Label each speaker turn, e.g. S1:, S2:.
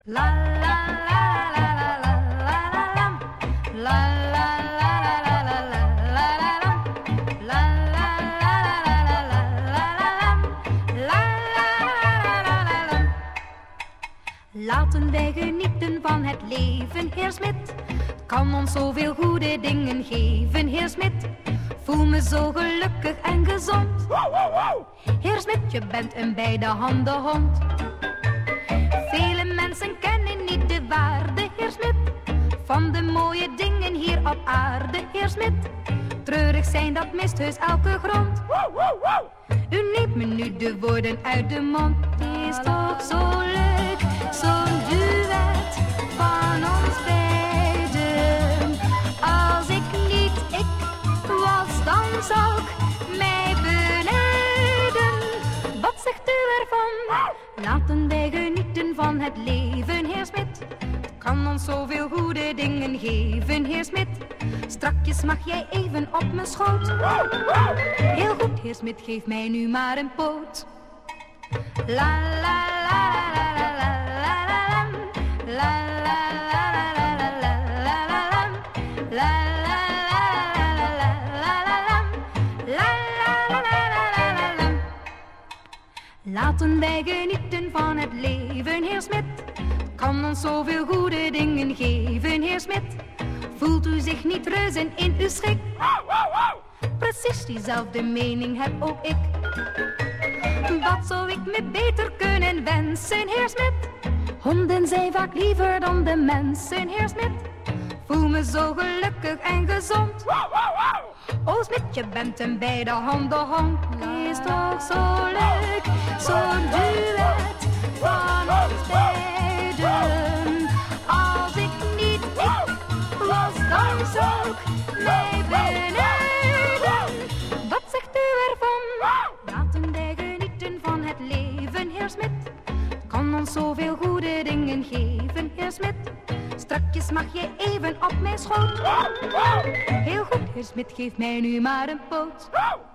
S1: La la la la la la la la la la la la la. Laten wij genieten van het leven, Heer Smit. Kan ons zoveel goede dingen geven, Heer Smit. Voel me zo gelukkig en gezond. Heer Smit, je bent een bij de handen hond. Vele mensen kennen niet de waarde, Heer Smit, van de mooie dingen hier op aarde, Heer Smit. Treurig zijn, dat mist heus elke grond. U neemt me nu de woorden uit de mond. Het is toch zo leuk, zo'n duet van ons beiden. Als ik niet ik was, dan zou ik mij benijden. Wat zegt u ervan? Laten wij genieten van het leven, Heer Smit. Het kan ons zoveel goede dingen geven, Heer Smit. Strakjes mag jij even op mijn schoot. Heel goed, Heer Smit, geef mij nu maar een poot. La la la la la la la la la la la. Laten wij genieten van het leven, Heer Smit. Kan ons zoveel goede dingen geven, Heer Smit. Voelt u zich niet reuzen in uw schik? Precies diezelfde mening heb ook ik. Wat zou ik me beter kunnen wensen, Heer Smit? Honden zijn vaak liever dan de mensen, Heer Smit. Voel me zo gelukkig en gezond. O Smit, je bent een bij de handen hond. Is toch zo leuk, zo'n duet van ons beiden. Als ik niet ik was, dan zou ik mij benijden. Wat zegt u ervan? Laten wij genieten van het leven, Heer Smit. Kan ons zoveel goede dingen geven, Heer Smit. Strakjes mag je even op mijn schoot. Heel goed, Heer Smit, geef mij nu maar een poot.